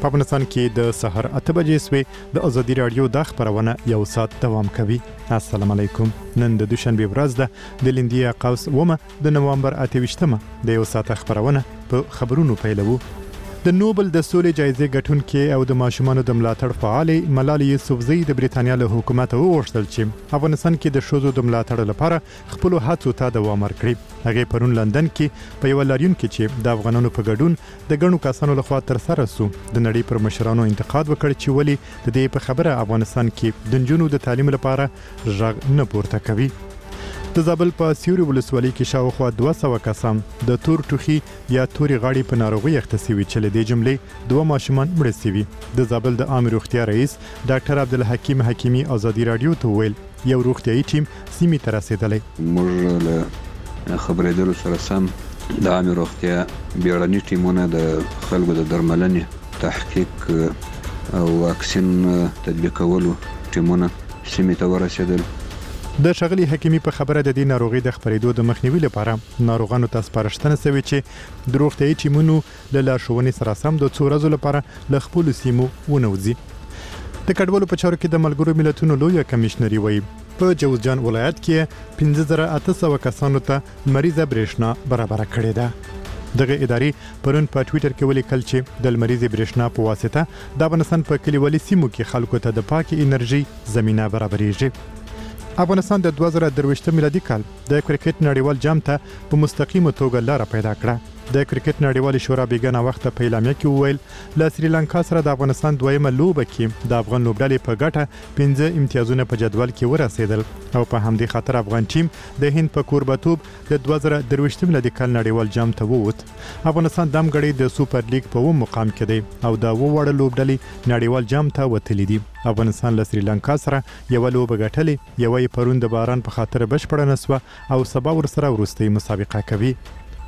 په افغانستان کې د سحر 8 بجې سوې د ازادي رادیو د خبرونه یو ساعت دوام کوي. السلام علیکم. نن د دوشنبه ورځ ده د لیندیا قوس ومه د نوامبر 28مه د یو ساعت خبرونه په خبرونو پیلوو. د نوبل د سولې جایزې ګټونکې او د ماشومانو د ملاتړ فعال ملالۍ یوسفزۍ د بریتانیا له حکومت وغوښتل چې افغانستان کې د ښځو د ملاتړ لپاره خپل هڅو ته دوام ورکړي. هغه پرون لندن کې په یو لاریون کې چې د افغانانو په ګډون د ګڼو کسانو لخوا تر سره سو د نړۍ پر مشرانو انتقاد وکړ چې ولې د دې په خبره افغانستان کې د نجونو د تعلیم لپاره ژغ نه پورته کوي. د زابل په سیوري ولسوالۍ کې شاوخوا 200 کسان د تور ټوخي یا توري غاړې په ناروغي اخته شوي چې له دې جملې 2 ماشومان مړه شوي. د زابل د عام روغتیا رئیس ډاکټر عبدالحکیم حکیمی ازادي رادیو ته ویل یو روغتیايي ټیم سیمې ته رسیدلی. موږ له خبرېدلو سره سم د عام روغتیا بیړني ټیمونه د خلکو د درملنې تحقیق او واکسین تطبیقولو ټیمونه سیمې ته ورسېدل. د شغلی حکیمی په خبره د دې ناروغي د خپرېدو د مخنیوي لپاره ناروغانو ته سپارښتنه شوې چې د روغتیايي ټیمونو له لارښوونې سره سم د څو ورځو لپاره له خپل سیمو ونوځي. د کډوالو په چارو کې د ملګرو ملتونو لوی کمشنري وایي په جوزجان ولایت کې 15800 کسانو ته مریضه برېښنا برابر کړې ده. دغه ادارې پرون په ټوئیټر کې ولیکل چې د مریضه برېښنا په واسطه د افغانستان په کلیوالي سیمو کې خلکو ته د پاکي انرژي زمينه برابرېږي. افغانستان د 2023 میلادي کال د کرکټ نړیوال جام ته په مستقیمه توګه لار پیدا کړه. د کرکټ نړیوال شورا بیګانه وخت په اعلامیه کې وویل له سریلانکا سره د افغانستان دویمه لوبه کې د افغان لوبډلې په ګټه 15 امتیازونه په جدول کې ورسېدل او په همدې خاطر افغان ټیم د هند په کوربتوب د 2023 میلادي کال نړیوال جام ته ووت. افغانستان د امګړې د سوپر لیګ په مقام کې دی او د وړ لوبډلې نړیوال جام ته وتلی دي. افغانستان له سریلانکا سره یو لوبه ګټلې یو پرون د باران په خاطر بشپړه نسوه او سبا ورسره ورستۍ مسابقه کوي.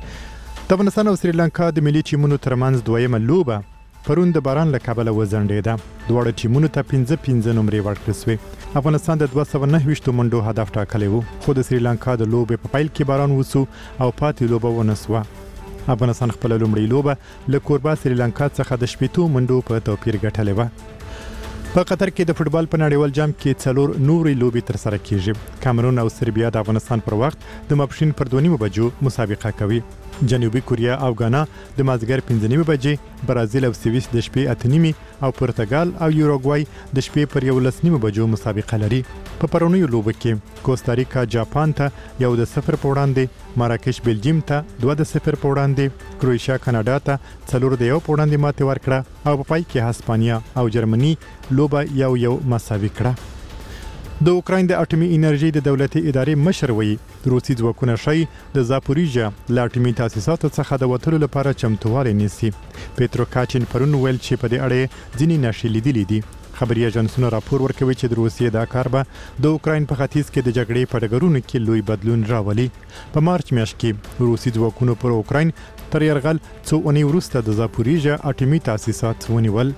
د افغانستان او سریلانکا د ملي ټیمونو ترمنځ دویمه لوبه پرون د باران له کبله وځنډېده. دواړه ټیمونو ته 15 نمرې ورکړل شوې. افغانستان د 229 منډو هدف ټاکلی و خو د سریلانکا د لوبې په پیل کې باران وسو او پاتې لوبه ونسوه. افغانستان خپل لومړی لوبه له کوربه سریلانکا څخه د 15 منډو په توپیر ګټلې و. په قطر کې د فوتبال په نړیوال جام کې 4 نورې لوبې تر سره کیږي. کامرون او سربیا د افغانستان پر وخت د ماپښین پر 2:30 بجو مسابقه کوي. جنوبي کوریا او غانا د مازګر 5:30 بجې، برازیل او سویس د شپې 8:30 او پرتګال او یوروګوای د شپې پر 11:30 بجو مسابقه لري. په پرونیو لوبو کې کوستاریکا جاپان ته 1-0 په وړاندې، مراکش بلجیم ته 2-0 په وړاندې، کروشیا کاناډا ته 4-1 په وړاندې ماتې ورکړه او په پای کې هسپانیا او جرمني لوبه 1-1 مساوي کړه. د اوکراین د اټومي انرژي د دولتي ادارې مشر وایي روسي ځواکونه شي د زاپوریژا له اټومي تاسیساتو څخه د وټلو لپاره چمتووالی نیسي. پیترو کاچین پرون ویل چې په دې اړه ځینې نښې لیدلې دي. خبري ایجنسونو راپور ورکوي چې د روسیې دا کار به د اوکراین په ختیځ کې د جګړې په ډګرونو کې لوی بدلون راولي. په مارچ میاشت کې روسي ځواکونو پر اوکراین تر یرغل څو اونۍ وروسته د زاپوریژا اټومي تاسیسات ونیول.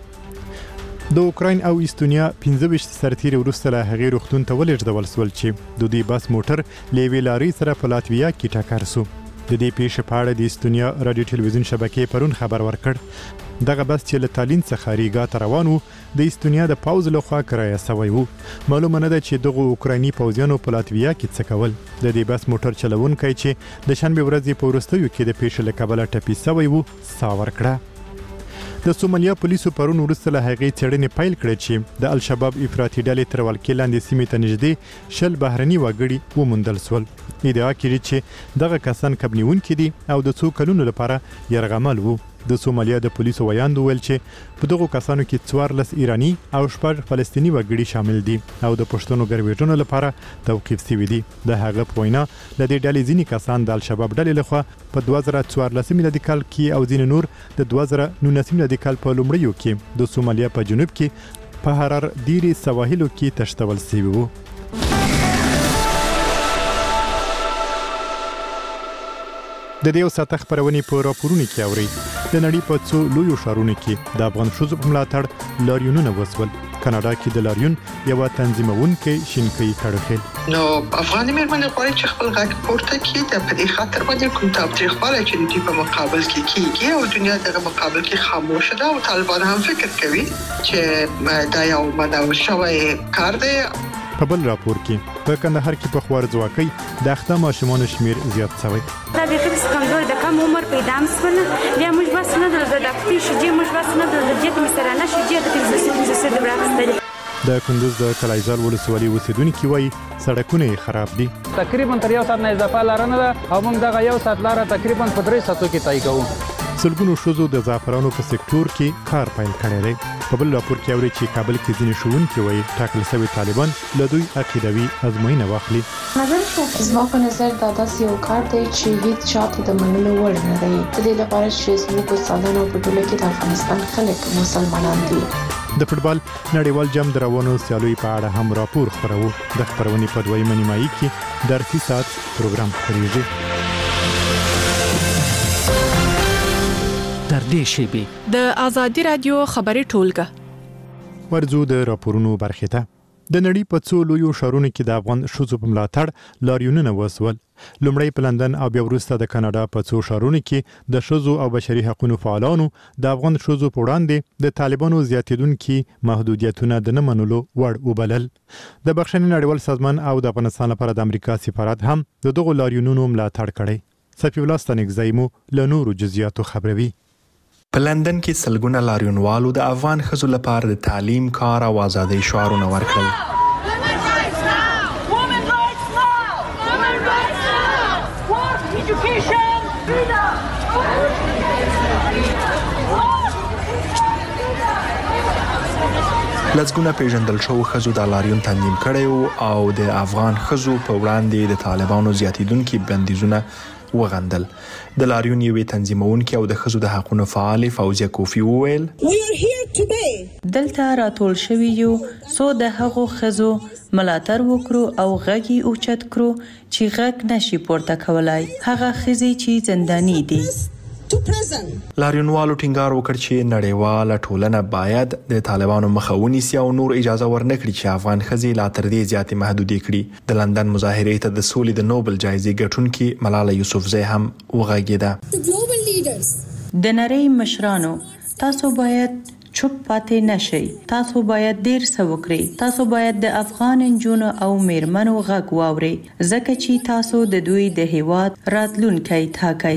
د اوکراین او استونیا 15 سرتیري وروسته له هغې روغتون ته ولېږدول شول چې د دوی بس موټر له یوې لارۍ سره په لاتویا کې ټکر شو. د دې پیښې په اړه د استونیا رادیو ټلویزیون شبکې پرون خبر ورکړ. دغه بس چې له تالین څخه ریګا ته روان و د استونیا د پوځ لخوا کرایه شوی و. معلومه نه ده چې دغه اوکرایني پوځیانو په لاتویا کې څه کول. د دې بس موټر چلونکی چې د شنبه ورځې په وروستیو کې د پیښې له کبله ټپي شوی و ساه ورکړه. د سومالیا پولیسو پرون وروسته له هغې څېړنې پیل کړې چې د الشباب افراطي ډلې تر ولکې لاندې سیمې ته نږدې 10 بهرني وګړي وموندل شول. ادعا کېږي چې دغه کسان کبنیونکي دي او د څو کلونو لپاره یرغمل وو. د سومالیا د پولیسو ویاند ویل چې په دغو کسانو کې 14 ایرانی او 6 فلسطینی وګړي شامل دي او د پښتنو ګرویډونو لپاره توقیف شوي دي. د هغه په وینا د دې ډلې ځینې کسان د الشباب ډلې لخوا په 2014 میلادي کال کې او ځینې نور د 2019 میلادي کال په لومړیو کې د سومالیا په جنوب کې په هرر ډیری سواحلو کې تشتول شوي وو. د دې وساته خبرونه په راپورونو کې اوري. د نړۍ په څو لویو ښارونو کې د افغان ښځو په ملاتړ لاریونونه وسول. کاناډا کې د لاریون یو تنظیمونکي شینکي کړخیل نو افغاني مېرمنې غواړي چې خپل غږ پورته کړي د په دې خاطر باندې کوم تاوتریخوالی چې د دوی په مقابل کې کیږي او دنیا دغه مقابل کې خاموشه ده او طالبان هم فکر کوي چې دا یو منل شوی کار دی. په بل راپور کې په کندهار کې په خوارځواکۍ د اخته ماشومانو شمیر زیات شوی. دا به خپل کمزور د کم عمر پیدا مسول بیا موږ بس نه د دفتر شې موږ بس نه د جګ مسره نه شې د تلویزیون د راستل. د کندوز د کلایزال ولسوالۍ اوسیدونکو وایي سړکونه خراب دي. تقریبا تر یو ساعت نه اضافه لار نه ده او موږ دغه یو ساعت لار تقریبا په 3 ساعتو کې طی کوو. سلګونو شوزو د زعفرانو په سکتور کې کار پیل کړی دی. په بل راپور کې اوري چې کابل کې ځینې ښوونکي وایي ټاکل شوی طالبان له دوی عقیدوي ازموینه واخلي. زما په نظر دا داسې یو کار دی چې هیڅ چاته د منلو وړ نه دی. د دې لپاره چې زموږ استادان او په ټوله کې د افغانستان خلک مسلمانان دي. د فوټبال نړیوال جام د روانو سیالیو په اړه هم راپور خپرو. د خبرونې په دویمه نیمایي کې درسي ساعت پروګرام خپریږي. تر دې شیبې د آزادي رادیو خبري ټولګه ورزو د راپورونو برخه ته. د نړۍ په څو لویو ښارونو کې د افغان ښځو په ملاتړ لاریونونه وسول. لومړی په لندن او بیا وروسته د کاناډا په څو ښارونو کې د ښځو او بشري حقوقو فعالانو د افغان ښځو په وړاندې د طالبانو زیاتیدونکي محدودیتونه د نه منلو وړ وبلل. د بخښنې نړیوال سازمان او د افغانستان لپاره د امریکا سفارت هم د دغو لاریونونو ملاتړ کړی. صفي الله ستنګزایمو له نورو جزئیاتو خبروي. په لندن کې سلګونه لاریونوالو د افغان ښځو لپاره د تعلیم، کار او ازادۍ شعارونه ورکړل. لسګونه پیژندل شوو ښځو د لاریون تنظیم کړی او د افغان ښځو په وړاندې د طالبانو زیاتیدونکي بندیزونه وغندل. د لاریون یوې تنظیمونکي او د ښځو د حقوقو فعال فوزیه کوفی وویل دلته راټول شوي یو څو د هغو ښځو ملاتړ وکړو او غږ یې اوچت کړو چې غږ نشي پورته کولای، هغه ښځې چې زنداني دي. لاریونوالو ټینګار وکړ چې نړیواله ټولنه باید د طالبانو مخه ونیسي او نور اجازه ورنکړي چې افغان ښځې لا تر دې زیاتې محدودې کړي. د لندن مظاهرې ته د سولې د نوبل جایزې ګټونکي ملاله یوسفزۍ هم وغږېده. د نړۍ مشرانو، تاسو باید چوپ پاتې نشئ. تاسو باید ډیر څه وکړئ. تاسو باید د افغان نجونو او میرمنو غږ واورئ ځکه چې تاسو د دوی د هیواد راتلونکی ټاکئ.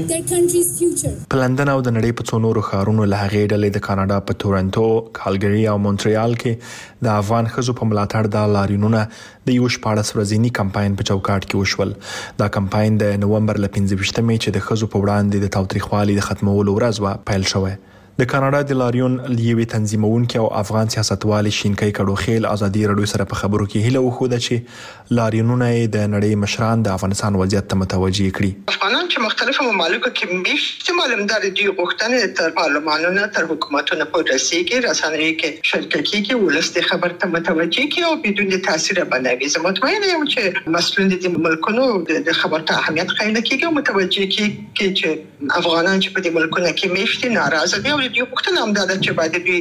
په لندن او د نړۍ په څو نورو ښارونو له هغې ډلې د کاناډا په تورنټو، کالګري او مونټریال کې د افغان ښځو په ملاتړ د لاریونونه د یو 14 ورځني کمپاین په چوکاټ کې وشول. دا کمپاین د نومبر ل 15مې چې د ښځو په وړاندې د تاوتریخوالي د ختمولو ورځ پیل شوی. د کاناډا د لاریون لیوي تنظیمونکي او افغان سیاستوال شینکي کډوخیل ازادي رادیو سره په خبرو کې هیله وخوده چې لاریونونه د نړۍ مشران د افغانستان وضعیت ته متوجي کړي. افغانان چې مختلفو ممالکو کې میشته معلومدار دي غوښتنې تر پارلمانونو تر حکومتونو پورې رسیږي، رسنۍ کې شرکت کیږي، ولس د خبر ته متوجي کی او بدون تاثیر بنوي. زه مطمئن یم چې مسؤلین د ملکونو د خبر ته اهمیت قایل کیږي او متوجي کیږي چې افغانان چې په دې ملکونو کې میشته ناراضه دي. یو وختونه هم دا چې باید دوی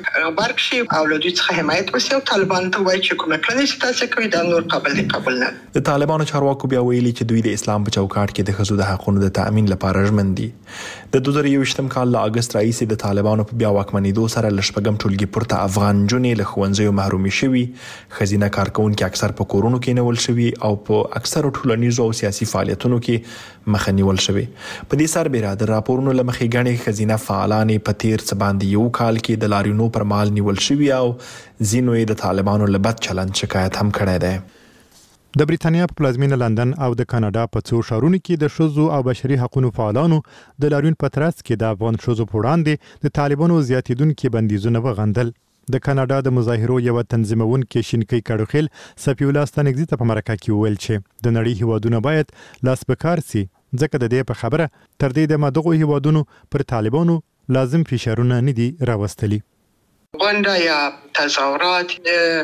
غږ شي او له دوی څخه حمایت وشي او طالبان ته وایي چې کومه کړنې چې تاسو کوي دا نور قبول نه. د طالبانو چارواکو بیا ویلي چې دوی د اسلام په چوکاټ کې د ښځو د حقوقو د تأمین لپاره ژمن دي. د 2021م کال له اگست راهیسې د طالبانو په بیا واکمنېدو سره له شپږم ټولګي پورته افغان نجونې له ښوونځیو محرومې شوي، ښځینه کارکونکي اکثر په کورونو کې نیول شوي او په اکثرو ټولنیزو او سیاسي فعالیتونو کې مخه نیول شوي. په دې سربېره د راپورونو له مخې ګڼې ښځینه فعالانې په تیر څه باندې یو کال کې د لاریونو پر مهال نیول شوي او ځینو یې د طالبانو له بد چلند شکایت هم کړی دی. د بریتانیا په پلازمینه لندن او د کاناډا په څو ښارونو کې د ښځو او بشري حقوقو فعالانو د لاریون په ترڅ کې د افغان ښځو په وړاندې د طالبانو زیاتیدونکي بندیزونه وغندل. د کاناډا د مظاهرو یو تنظیمونکي شینکي کډوخیل صفي الله ستنګزي ته په مرکه کې وویل چې د نړۍ هیوادونه باید لاس پکار سي ځکه د دې په خبره تر دې د مدغو هیوادونو پر طالبانو لازم فشارونه نه دي راوستلي. غونډه یا تظاهرات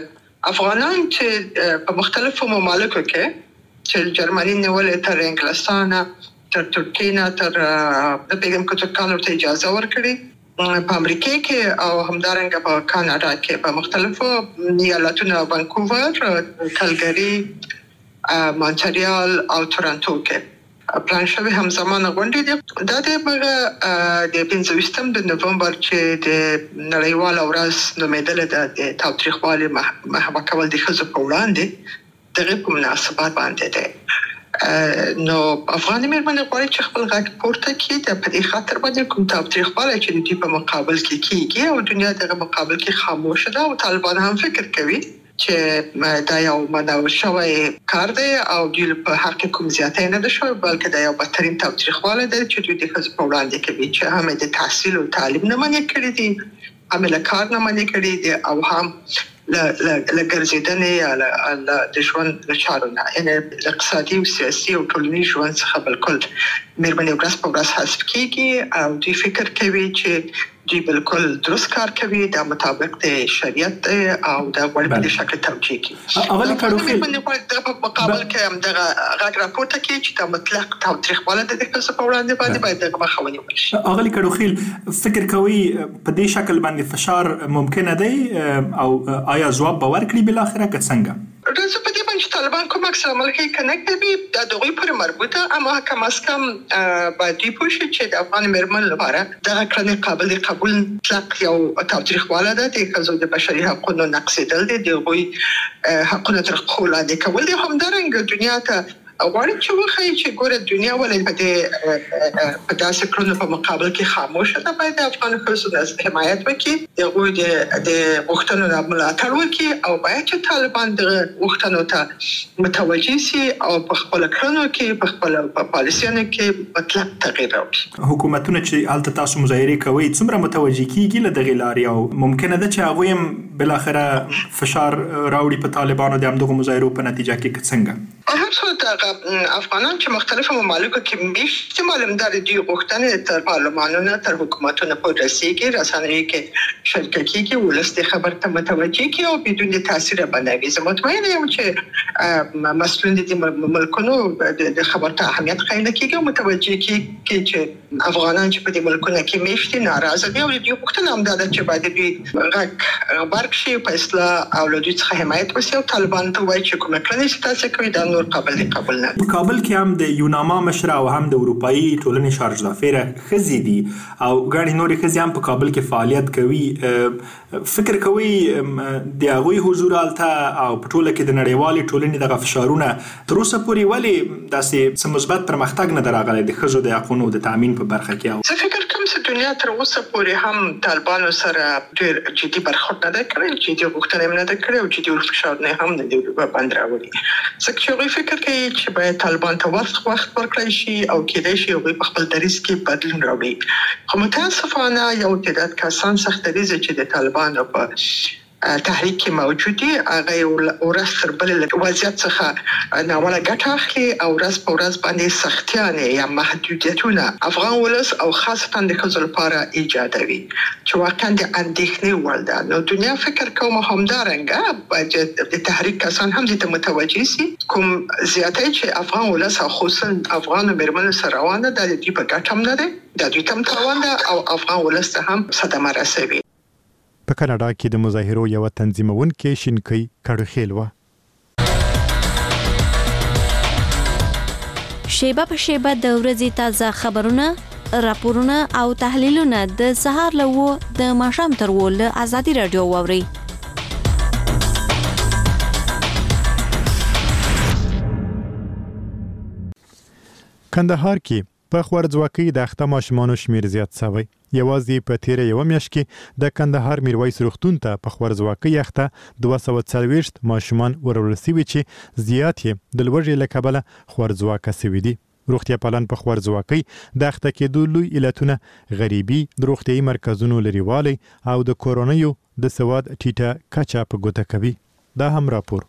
افغانان چې په مختلفو ممالکو کې چې جرمني نیولې تر انګلستان تر ترکیه تر د پیغام کتو کالو ته اجازه ورکړي په امریکا کې او همدارنګه په کاناډا کې په مختلفو ایالتونو وانکوور، کلګری، مونټریال او تورنټو کې پلان شوی همزمان غونډې دي. دا د 25 د نومبر چې د نړیوال ورځ نومیدل د تاوتریخوالي محو کول د ښځو په وړاندې دغه په مناسبت باندې ده. نو افغان مېرمنې غواړي چې خپل غږ پورته کړي د په دې خاطر باندې کوم تاوتریخوالی چې د دوی په مقابل کې کیږي او دنیا دغه مقابل کې خاموش ده او طالبان هم فکر کوي چې دا یو منو شوی کار دی او دوی په حق کوم زیاتې نه ده شوی، بلکې دا یو بدترین تاوتریخوالی دی چې دوی د ښځو په وړاندې کوي چې هم د تحصیل او تعلیم نه منع کړي دي، هم له کار نه منع کړي دي او هم لګرځیدنې د ژوند له چارو نه، یعنې اقتصادي او سیاسي او ټولنیز ژوند څخه بالکل مېرمنې ورځ په ورځ حذف کیږي او دوی فکر کوي چې دوی بالکل درست کار کوي د مطابق د شریعت او د غوړ په شکل توجیه کوي. اغلی کډوخیل د مقابل کې هم دغه غږ راپورته کوي چې د مطلق تاوتریخوالی د ښځو په وړاندې باندې باید دغه مخه ونیول شي. اغلی کډوخیل فکر کوي په دې شکل باندې فشار ممکن دی او آیا ځواب به ورکړي بل اخره که څنګه؟ راځو په دې باندې طالبان کوم عکس العمل کوي کنه کوي د دوی پر مربوطه، اما کم از کم باید دوی پوه شي چې د افغان مېرمنو لپاره دغه کړنې قابل قبول مطلق یو تاوتریخوالی ده، د ښځو د بشري حقونو نقضېدل دي، د هغوی حقونه تر پښو لاندې کول دي. همدارنګه دنیا ته غواړي چې وښایي چې ګوره دنیا ولې په داسې کړنو په مقابل کې خاموشه ده، باید د افغان ښځو حمایت وکړي، د هغوی د غوښتنو ملاتړ وکړي او باید چې طالبان دغه غوښتنو ته متوجه سي او په خپلو کړنو کې په خپلو پالیسیانو کې مطلق تغییر راوړي. حکومتونه چې هلته تاسو مظاهرې کوئ څومره متوجه کیږي له دغې لارې او ممکنه ده چې هغوی هم بالاخره فشار راوړي په طالبانو د همدغو مظاهرو په نتیجه کې که څنګه؟ هر څو افغانان چې مختلفو ممالکو کې میشتي معلومدار دي غوښتنې تر پارلمانونو تر حکومتونو پورې رسیږي، رسنیو کې شرکت کیږي، ولس د خبر ته متوجه کی او بدون تاثیر باندې زه مطمئنه یم چې مسؤلین دي ملکونو د خبر ته اهمیت قایل کیږي او متوجه کیږي چې افغانان چې په دې ملکونو کې میشتي ناراضه دي او د غوښتنه هم ده چې باید دوی غږ برکشي په اصلاح او له دوی څخه حمایت وشي او طالبان ته وایي چې کومه کړنه چې تاسو کوي دا نور قابل نه. په کابل کې هم د یوناما مشره او هم د اروپایي ټولنې شارج دافیره ښځې دي او ګڼې نورې ښځې هم په کابل کې فعالیت کوي. فکر کوي د هغوی حضور هلته او په ټوله کې د نړیوالې ټولنې دغه فشارونه تر اوسه پورې ولې داسې څه مثبت پرمختګ نه دی راغلی د ښځو د حقونو د تامین په برخه کې؟ زه فکر کوم چې دنیا تر اوسه پورې هم طالبانو سره ډېر جدي برخورد نه دی کړی، جدي غوښتنه یې نه ده کړې او جدي فشارونه هم نه دي باندې راوړي. ځکه چې هغوی فکر کوي چې باید طالبان ته وخت ورکړی شي او کېدای شي هغوی په خپل دریځ کې بدلون راوړي. خو متاسفانه یو تعداد کسان سخت دریځه چې د طالبانو په تحریک کې موجود دي هغه ورځ تر بلې وضعیت څخه ناوړه ګټه اخلي او ورځ په ورځ باندې سختیانې یا محدودیتونه افغان ولس او خاصتا د ښځو لپاره ایجادوي چې واقعا د اندېښنې وړ ده. نو دنیا فکر کوم همدارنګه باید د تحریک کسان هم دې ته متوجه سي کوم زیاتې چې افغان ولس او خصوصا افغان مېرمنو سره روانه ده د دوی په ګټه هم نه ده، د دوی ته هم تاوان ده او افغان ولس ته هم صدمه رسوي. په کاناډا کې د مظاهرو یو تنظیمونکې شینکۍ کډوخیل و. شیبه په شیبه د ورځې تازه خبرونه، راپورونه او تحلیلونه د سهار له 9 د ماښام تر 10 له ازادي رادیو واوري. کندهار کې په خوارځواکۍ د اخته ماشومانو شمیر زیات شوی. یوازې په تیره یو میاشت کې د کندهار میرویس روغتون ته په خوارځواکۍ اخته 240 ماشومان ورول شوي چې زیات یې د لوږې له کبله خوارځواکه شوي دي. روغتیا پالان په خوارځواکۍ د اخته کېدو لوی علتونه غریبي، د روغتیایي مرکزونو لرېوالی او د کورونیو د سواد ټیټه کچه په ګوته کوي. دا هم راپور.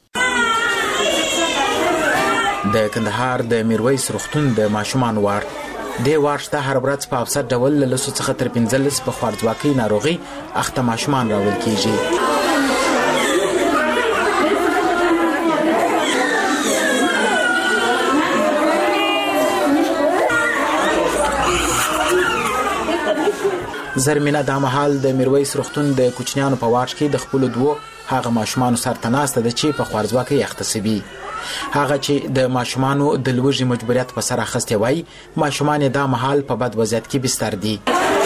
د کندهار د میرویس روغتون د ماشومان وارد د وارشته هر ورځ په افسر ډول له لسو څخه تر 15 په خوارځواکۍ ناروغي اخته ماشومان راوړل کیږي. زرمینه د مهال د میرویس روغتون د کوچنیانو په واټ کې د خپل دوه هغه ماشومان سرتناسته د چې په خوارځواکۍ اختصبي هغه چې د ماشومانو د لوږې مجبوریت په سر اخستې وای ماشومان د مهال په بد وضعیت کې بستر دي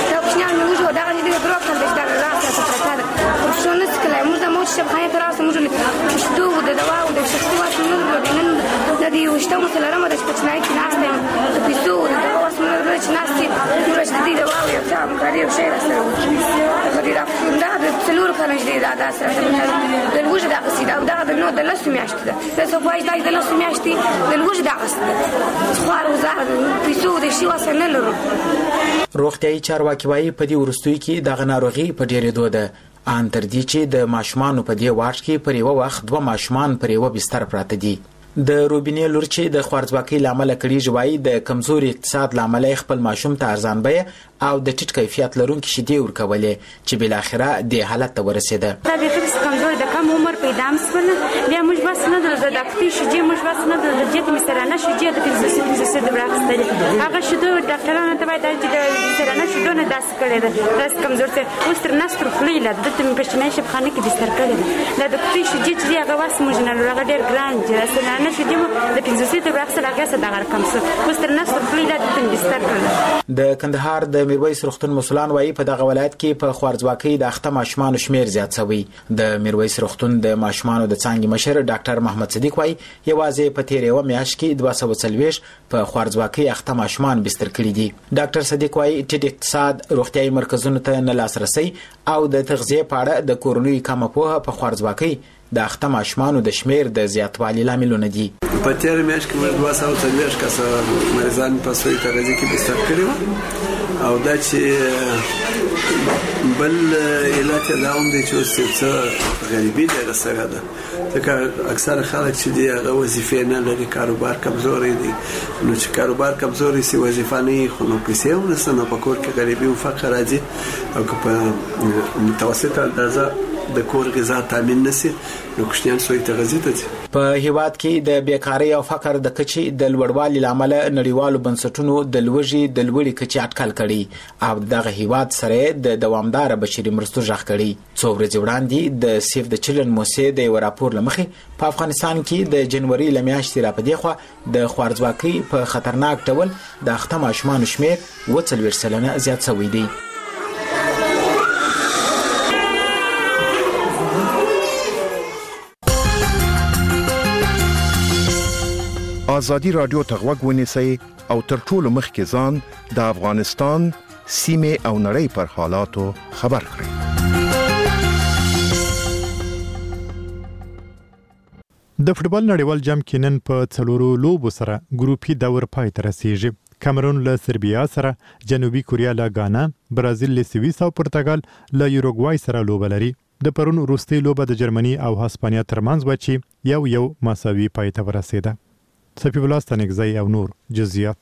روغتیايي چارواکي وایي په دې وروستیو کې دغه ناروغي په ډېرېدو ده ان تر دې چې د ماشومانو په دې واټ کې پر یوه وخت 2 ماشومان پر یوه بستر پراته دي د روبینې لور چې د خوارځواکۍ لامل کړي وایي د کمزوري اقتصاد لامل خپل ماشوم ته ارزان بیه او د ټیټ کیفیت لرونکي شیدې ورکولې چې بل اخره د حالت ته ورسېده دا به کس کمزور د کم عمر پیدا مسول بیا موږ بس نه د دکتې شیدې موږ بس نه د جېت مسرانه شیدې د فزیوثراپي د راغستل هغه شیدو ډاکټرانو ته باید د مسرانه شیدو نه داس کړي ده داس کمزور ته اوس تر نستر خلیله د تم پښتنې شپ خانه کې بستر کړي د دکتې شیدې چې هغه واس موږ نه لږ ډېر ګران چې مسرانه شیدې د فزیوثراپي د راغستل هغه څه د رقم څه اوس تر نستر خلیله د تم بستر کړي د کندهار د میرویس روغتون مسولان وایي په دغه ولایت کې په خوارځواکۍ د اخته ماشومانو شمیر زیات شوی د میرویس روغتون د ماشومانو د څانګې مشر ډاکټر محمد صدیق وایي یوازې په تیر یو میاشت کې 240 په خوارځواکۍ اخته ماشومان بستر کړي دي ډاکټر صدیق وایي چې د اقتصاد روغتیايي مرکزونو ته نه لاسرسي او د تغذیه په اړه د کورنیو کمه پوهه په خوارځواکۍ د اخته ماشومانو د شمیر د زیاتوالي لاملونه دي په تیر میاشت کې موږ 240 کسه مریضان په سوی تغذیه کې بستر کړي او دا چې بل علت دا هم دی چې څه غریبي ده سره ده ځکه اکثر خلک چې دی هغه وظیفې نه لري کاروبار کمزوري دي نو چې کاروبار کمزوري سي وظیفه نه خو نو پیسې هم نسنه په کور کې غریبي او فقر راځي او په متوسطه اندازه د کور غذا تامین نشي نو کوچنیان سوی تغذیه ته په هیواد کې د بیکاری او فقر د کچې د لوړوالي لامل نړیوالو بنسټونو د لوږې د لوړې کچې اټکل کړي او دغه هیواد سره د دوامدار بشري مرستو ژغ کړي څو ورځې وړاندې د سیف د چلن موسسې د یو راپور لمخې په افغانستان کې د جنوري لمیاشتې را پدې خو د خوارځواکۍ په خطرناک ډول د اخته ماشومانو شمیر 40% زیات شوی دی آزادی رادیو ته غوږ ونیسئ او تر ټولو مخکې ځان د افغانستان سیمې او نړۍ پر حالاتو خبر کړئ. د فوټبال نړیوال جام کې نن په څلورو لوبو سره ګروپي دور پای ته رسیږي. کامرون له سربیا سره، جنوبي کوریا له غانا، برازیل له سویس او پرتګال له یوروګوای سره لوبه لري. د پرون وروستۍ لوبه د جرمني او هسپانیا ترمنځ و چې یو مساوي پای ته ورسېده. صفی الله ستانکزی او نور جزئیات.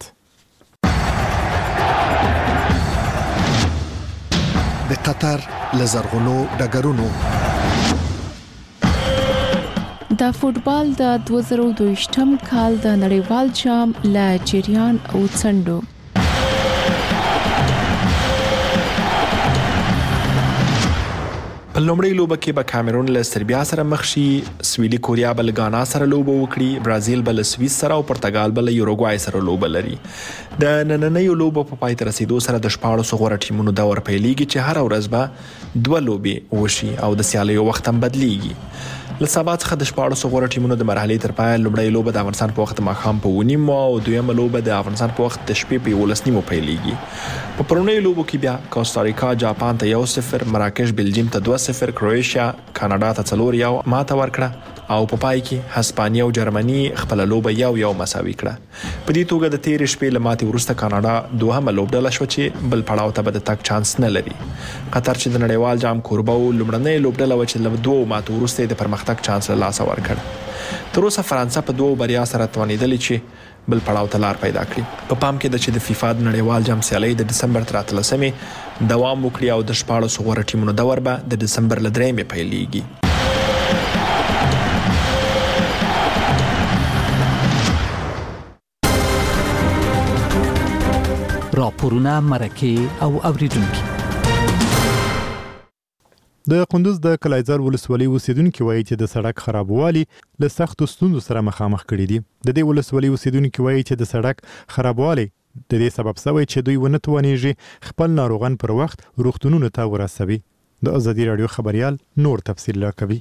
د قطر لزرغونو ډګرونو د فوټبال د 2022م کال د نړیوال جام له جریان او څنډو په لومړۍ لوبه کې به کامرون له سربیا سره مخ شي، سویلي کوریا به له غانا سره لوبه وکړي، برازیل به له سویس سره او پرتګال به له یوروګوای سره لوبه لري. د نننۍ لوبو په پای ته رسیدو سره د 14 غوره ټیمونو دور پیلېږي چې هر ورځ به 2 لوبې وشي او د سیالیو وخت هم بدلیږي. له سبا څخه د 14 غوره ټیمونو د مرحلې تر پای لومړۍ لوبه د افغانستان په وخت ماښام په 9:30 او دویمه لوبه د افغانستان په وخت د شپې په 11:30 پیلېږي. په پرونۍ لوبو کې بیا کوستاریکا جاپان ته 1-0، مراکش بلجیم ته 2-0، کروئیشیا کاناډا ته 4-1 ماته ورکړه او په پای کې هسپانیا او جرمني خپل لوبه 1-1 مساوي کړه. په دې توګه د تیر شپې له ماتې وروسته کاناډا دوهمه لوبډله شو چې بل پړاو ته به د تګ چانس نه لري. قطر چې د نړیوال جام کوربه و لومړنۍ لوبډله و چې له دوه ماتو وروسته د پرمختګ چانس له لاسه ورکړ. تر اوسه فرانسه په 2 بریا سره توانېدلې چې بل پړاو ته لار پیدا کړي. په پام کې د چې د فیفا د نړیوال جام سیالۍ د دسمبر تر 13مې دوام وکړي او د 14 غوره ټیمونو دور به د دسمبر له 3مې پیلېږي. راپورونه، مرکې او اوریدونکي د قندوز د کلایزال ولسوالۍ اوسیدونکو وایي چې د سړک خرابوالي له سختو ستونزو سره مخامخ کړي دي. د دې ولسوالۍ اوسیدونکو وایي چې د سړک خرابوالي د دې سبب شوی چې دوی ونه توانیږي خپل ناروغان پر وخت روغتونونو ته ورسوي. د ازادي رادیو خبريال نور تفصیل راکوي.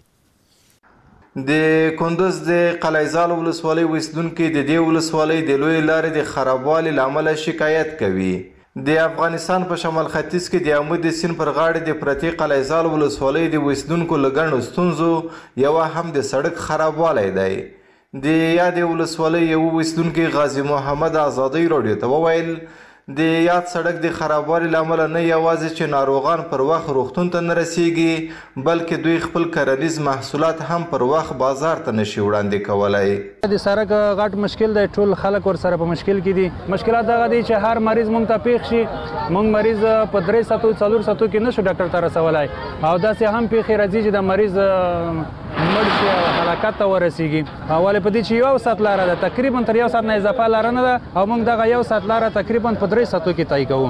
د کندوز د قلعهزال ولسوالۍ اوسیدونکو د دې ولسوالۍ د لوی لارې د خرابوالي لامل شکایت کوي. د افغانستان په شمال ختیځ کې د عمود سیند پر غاړه د پرتی قلعهزال ولسوالۍ د اوسیدونکو لګڼو ستونزو یو هم د سړک خرابوالی دی. د یاد ولسوالۍ یو اوسیدونکو غازی محمد ازادي رادیو ته وویل د یاد سړک د خرابوالي لامل نه یوازې چې ناروغان پر وخت روغتون ته نه رسیږي بلکې دوی خپل کرنیز محصولات هم پر وخت بازار ته نشي وړاندې کولای. د سړک غټ مشکل دی، ټول خلک ور سره په مشکل کې دي. مشکلات دغه دي چې هر مریض مونږ ته پیښ شي، مونږ مریض په 3 ساعتو 4 ساعتو کې نشو ډاکټر ته رسولای، او داسې هم پیښې راځي چې د مریض مړ شي او هلاکت ته ورسیږي. اول په دې چې یو ساعت لاره ده، تقریبا تر یو ساعت نه اضافه لاره نه ده، او مونږ دغه یو ساعت لاره تقریبا په 3 ساعتو کې طی کوو.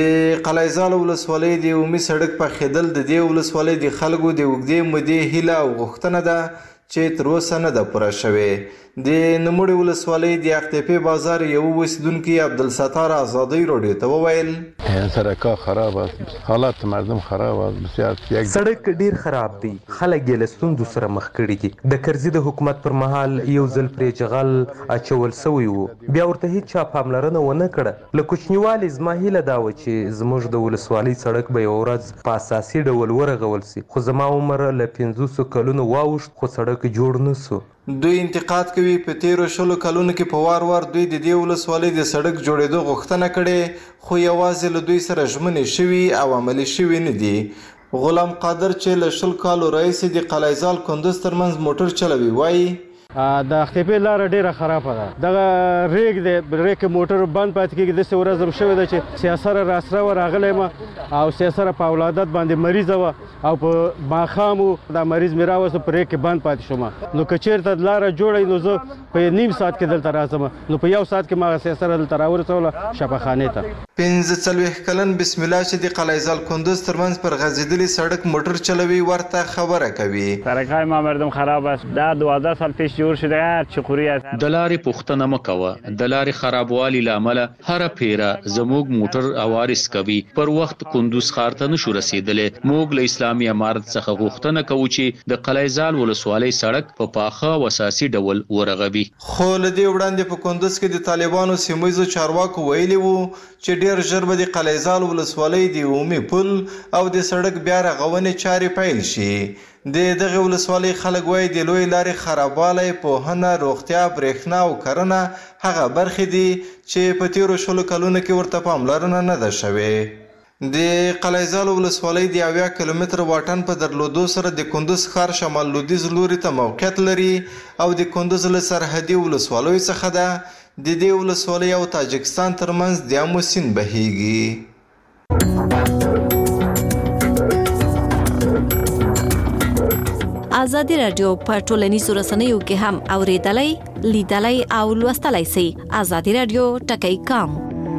د قلعهزال ولسوالۍ د عمومي سړک په خېدل د دې ولسوالۍ د خلکو د اوږدې مودې هیله او غوښتنه ده چې تر اوسه نه ده پوره شوې. د نوموړې ولسوالۍ د اختیپي بازار یو اوسیدونکي عبدالستار ازادي رادیو ته وویل سړکا خراب است، حالات مردم خراب است، بسیار سړک ډیر خراب دی، خلک یې له ستونزو سره مخ کړي دي. د کرزي د حکومت پر مهال یو ځل پرې جغل اچول سوی وو، بیا ورته هیڅ چا پاملرنه ونه کړه. له کوچنیوالي زما هیله دا وه چې زموږ د ولسوالۍ سړک به یو ورځ په اساسي ډول ورغول سي، خو زما عمر له 500 کلونو واوښت خو سړک جوړ نه سو. دوی انتقاد کوي په 13 کلونو کې په وار وار دوی د دې ولسوالۍ د سړک جوړېدو غوښتنه کړې خو یوازې له دوی سره ژمنې شوي او عملي شوي نه دي. غلام قادر چې له 10 کالو راهیسې د قلعهزال کندوز ترمنځ موټر چلوي وایي د اختیپي لاره ډیره خرابه ده. دغه ریګ دی، ریګ موټر بند پاتې کېږي. داسې ورځ هم شوې ده چې سیاسره راسره ورغلی یم او سیاسره په اولادت باندې مریضه وه او په ماښام دا مریض مې راوسته په ریګ کې بند پاتې شوم. نو که چېرته لاره جوړه نو زه په نیم ساعت کې دلته راځم، نو په یو ساعت کې ما سیاسره دلته راورسوله شفاخانې ته. 45 کلن بسم الله چې د قلعهزال کندوز ترمنځ پر غځېدلي سړک موټر چلوي ورته خبره کوي. سړکهای ما مردم خراب است، دا 12 سال پیش جوړ شده چې خوري د لارې پوښتنه مکوه. د لارې خرابوالي لامل هر پیره زموږ موټر اوارس کوي، پر وخت کندوز ښار ته نشو رسیدلی. موږ له اسلامي امارت څخه غوښتنه کوو چې د قلعهزال ولسوالۍ سړک په پاخه او اساسي ډول ورغوي. خو له دې وړاندې په کندوز کې د طالبانو سیمه چارواکو ویلي وو چې ډیر ژر به د قلعهزال ولسوالۍ د عمومي پل او د سړک بیا رغونې چارې پیل شي. د دغه ولسوالۍ خلک وایي د لوی لارې خرابوالی پوهنه، روغتیا، برېښنا او کرنه هغه برخې دي چې په 13 کلونو کې ورته پاملرنه نه ده شوې. د قلعهزال ولسوالۍ د 80 کیلومتر واټن په درلودو سره د کندوز ښار شمال لویدیځ لوري ته موقعیت لري او د کندوز له سرحدي ولسوالیو څخه ده. د دې ولسوالۍ او تاجکستان ترمنځ د امو سیند بهیږي. ازادي رادیو په ټولنیزو رسنیو کې هم اوریدلای، لیدلای او لوستلای شئ. ازادي رادیو ټکی کام.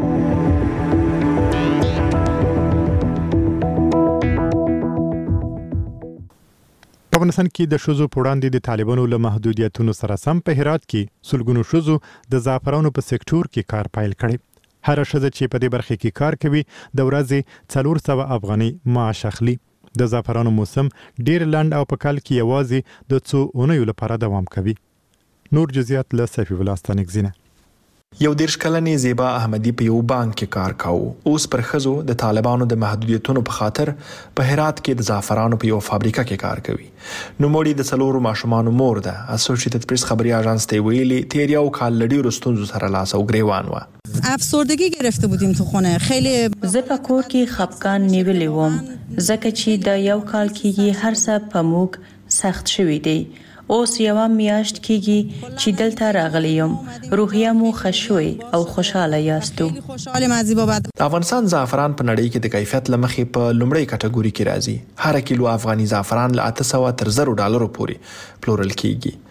په افغانستان کې د ښځو په وړاندې د طالبانو له محدودیتونو سره سم په هرات کې سلګونو ښځو د زعفرانو په سکتور کې کار پیل کړی. هر ښځه چې په دې برخه کې کار کوي د ورځې 400 افغانۍ معاش اخلي. د زعفرانو موسم ډیر لنډ او په کال کې یوازې د څو اونیو لپاره دوام کوي. نور جزئیات له صفی ولستانګزینه. یو 13 کلنې زیبا احمدی په یو بانک کې کار کاوه. اوس پر ښځو د طالبانو د محدودیتونو په خاطر په هرات کې د زعفرانو په یو فابریکه کې کار کوي. نو موړي د څلورو ماشومانو مور ده. اسوسییټډ پریس خبري اژانس ته ویلي تیر یو کال لډي رستونزو سره لاس او گریوان و. افسردگی گرفته بودیم تو خونه. خیلی زه په کور کې خپګان نیولې وم ځکه چې د یو کال کې هر څه په موږ سخت شوی دی. اوس یو میاشت کېږي چې دلته راغلی یم. روحیه مو خوشوي او خوشاله یاستو. د افغانستان زعفران په نړۍ کې د کیفیت لمخې په لومړی کټګوري کې راځي. هر کیلو افغاني زعفران له $800 تر $1000 پورې پلورل کېږي.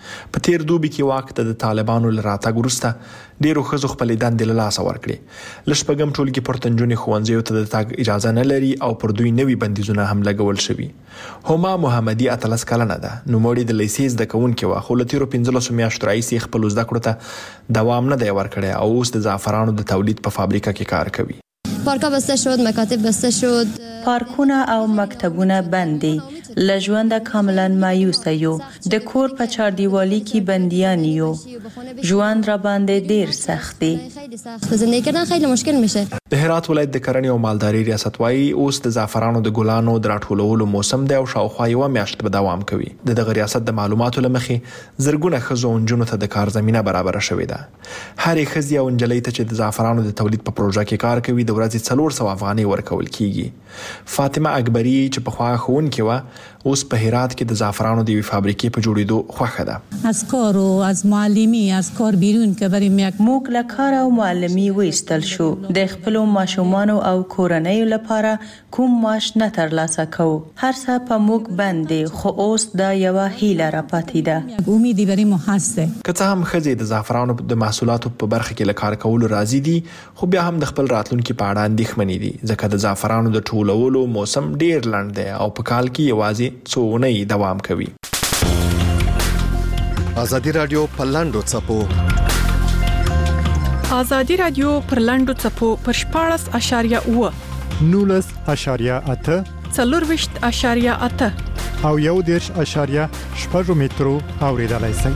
په تیر دوبي کې واک ته د طالبانو له راتګ وروسته ډیرو ښځو خپلې دندې له لاسه ورکړې. له شپږم ټولګي پورته نجونې ښوونځیو ته د تګ اجازه نه لري او پر دوی نوي بندیزونه هم لګول شوي. هما محمدي 13 کلنه ده. نوموړې د لیسې زده کوونکې وه، خو له تیرو 15 میاشتو راهیسې خپلو زده کړو ته دوام نه دی ورکړی او اوس د زعفرانو د تولید په فابریکه کې کار کوي. پارکا بسته شد، مکاتب بسته شد، پارکونه او مکتبونه بند دي. له ژونده کاملا مایوسه یو، د کور په چاردیوالي کې بندیان یو. ژوند را باندې ډیر سخت دی. زندگی کردن خیلی مشکل میشه. د هرات ولایت د کرنې او مالداري ریاست وايي اوس د زعفرانو د ګلانو د راټولولو موسم دی او شاوخوا یوه میاشت به دوام کوي. دغه ریاست د معلوماتو له مخې زرګونه ښځو او نجونو ته د کار زمینه برابره شوې ده. هرې ښځې او نجلۍ ته چې د زعفرانو د تولید په پروژه کې کار کوي د ورځې 400 افغانۍ ورکول کیږي. فاطمه اکبری چې پخوا ښوونکې وه اوس په هرات کې د زعفرانو د یوې فابریکې په جوړېدو خوښه ده. از کار و از معلمی از کار بیرون که بریم موږ له کار او معلمي وایستل شو. د خپلو ماشومانو او کورنیو لپاره کوم معاش نه ترلاسه کوو. هر څه په موږ بند دی، خو اوس دا یوه هیله را پاتې ده. امیدی بریم هسته. که څه هم ښځې د زعفرانو د محصولاتو په برخه کې له کار کولو راضي دي، خو بیا هم د خپل راتلونکي په اړه اندېښمنې دي، ځکه د زعفرانو د ټولولو موسم ډیر لنډ دی او په کال کې یوازې څو اونۍ دوام کوي. ازادي رادیو په لاندو څپو ازادي رادیو پر لاندو څپو پر 14.8 19.8 24.8 او 1.6 مترو اوریدلای شئ.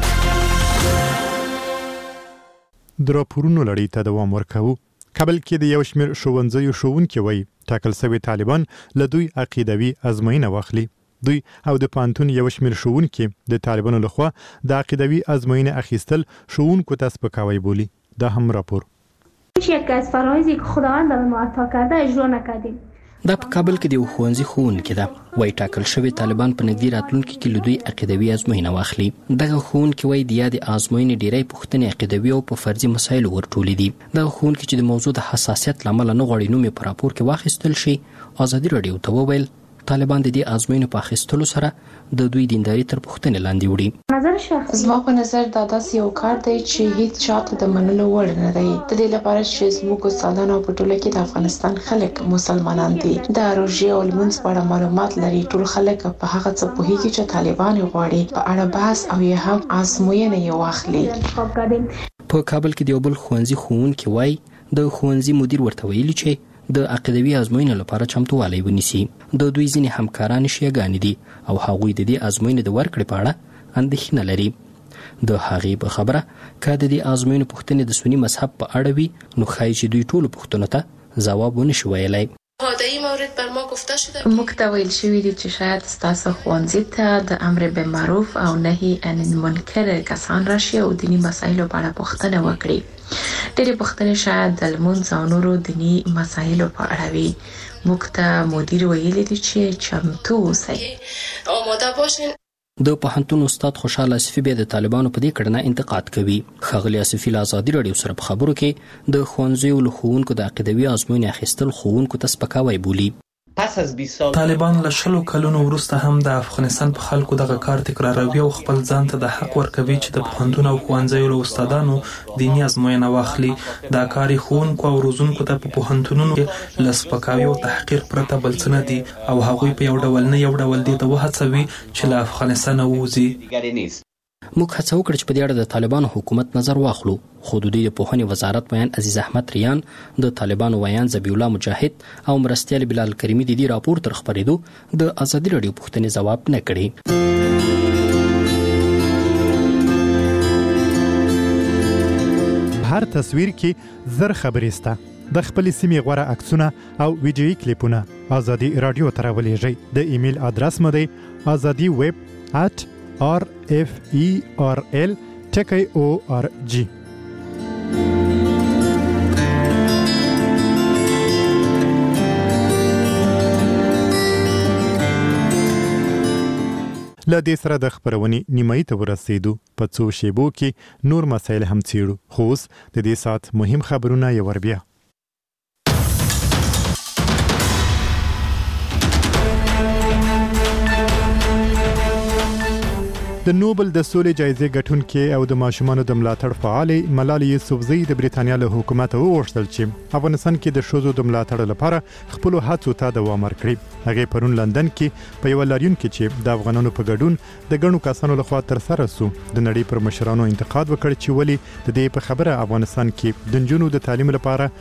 د راپورونو لړۍ ته دوام ورکوو. کابل کې د یو شمېر ښوونځیو ښوونکي وایي ټاکل شوي طالبان له دوی عقیدوي ازموینه واخلي. دوی او د پانتون یو شمېر ښوونکي د طالبانو لخوا د عقیدوي ازموینه اخیستل ښوونکو ته سپکاوی بولي. دا هم راپور. یک از فرایضی که خداوند به ما عطا کرده اجرا نکردیم. دا په کابل کې د یو ښوونځي ښوونکې ده. وایي ټاکل شوي طالبان په نږدې راتلونکي کې له دوی عقیدوي ازموینه واخلي. دغه ښوونکي وایي د یادې ازموینې ډیری پوښتنې عقیدوي او په فرضي مسایلو ورټولې دي. دغه ښوونکي چې د موضوع د حساسیت له امله نه غواړي نوم یې په راپور کې واخیستل شي، ازادي راډیو ته وویل طالبان د دې ازموینې په اخیستلو سره د دوی دینداري تر پوښتنې لاندې وړي. نظر شخصي زما په نظر دا داسې یو کار دی چې هیڅ چاته د منلو وړ نه دی. د دې لپاره چې زموږ استادان او په ټوله کې د افغانستان خلک مسلمانان دي، د روژې او لمونځ په اړه معلومات لري. ټول خلک په هغه څه پوهیږي چې طالبان غواړي، په اړه بحث او یا هم ازموینه یې واخلي. په کابل کې د یو بل ښوونځي ښوونکي وایي د ښوونځي مدیر ورته ویلي چې د عقیدوي ازموینې لپاره چمتووالی ونیسي. د دوی ځینې همکاران شیعهګانې دي او هغوی د دې ازموینې د ورکړې په اړه اندېښنه لري. د هغې په خبره که د دې ازموینې پوښتنې د سني مذهب په اړه وي نو ښایي چې دوی ټولو پوښتنو ته ځواب ونه شي ویلی. موږ ته ویل شوي دي چې شاید ستاسو ښوونځي ته د امر بالمعروف او نهي عن المنکر کسان راشي او دیني مسایلو په اړه پوښتنه وکړي. ډېرې پوښتنې شاید د لمونځ او نورو دیني مسایلو په اړه وي. موږ ته مدیر ویلي دي چې چمتو اوسئ. د پوهنتون استاد خوشحال آصفي بیا د طالبانو په دې کړنه انتقاد کوي. ښاغلي آصفي له ازادي راډیو سره په خبرو کې د ښوونځیو له ښوونکو د عقیدوي ازموینې اخیستل ښوونکو ته سپکاوی بولي. طالبان له 20 کلونو وروسته هم د افغانستان په خلکو دغه کار تکراروي او خپل ځان ته د حق ورکوي چې د پوهنتون او ښوونځیو له استادانو دیني ازموینه واخلي. دا کار ښوونکو او روزونکو ته په پوهنتونونو کې له سپکاوي او تحقیر پرته بل څه نه دي او هغوی په یو ډول نه یو ډول دې ته وهڅوي چې له افغانستانه ووځي. موږ هڅه وکړه چې په دې اړه د طالبانو حکومت نظر واخلو، خو د دوی د پوهنې وزارت ویان عزیز احمد ریان، د طالبانو ویان ذبیح الله مجاهد او مرستیال بلال کریمي د دې راپور تر خپرېدو د ازادي راډیو پوښتنې ځواب نه کړي. هر تصویر کې زر خبرې سته. د خپلې سیمې غوره عکسونه او ویډیویي کلیپونه ازادي راډیو ته راولېږئ. د ایمیل ادرس مو دی azadi@refерl.org. له دې سره د خبرونې نیمایي ته ورسېدو. په څو شیبو کې نور مسایل هم څېړو، خو اوس د دې ساعت مهم خبرونه یو ور بیا. د نوبل د سولې جایزې ګټونکې او د ماشومانو د ملاتړ فعالې ملالۍ یوسفزۍ د بریتانیا له حکومت وغوښتل چې افغانستان کې د ښځو د ملاتړ لپاره خپل هڅو ته دوام ورکړي. هغه پرون لندن کې په یو لاریون کې چې د افغانانو په ګډون د ګڼو کسانو لخوا تر سره سو د نړۍ پر مشرانو انتقاد وکړ چې ولې د دې په خبره افغانستان کې د نجونو د تعلیم لپاره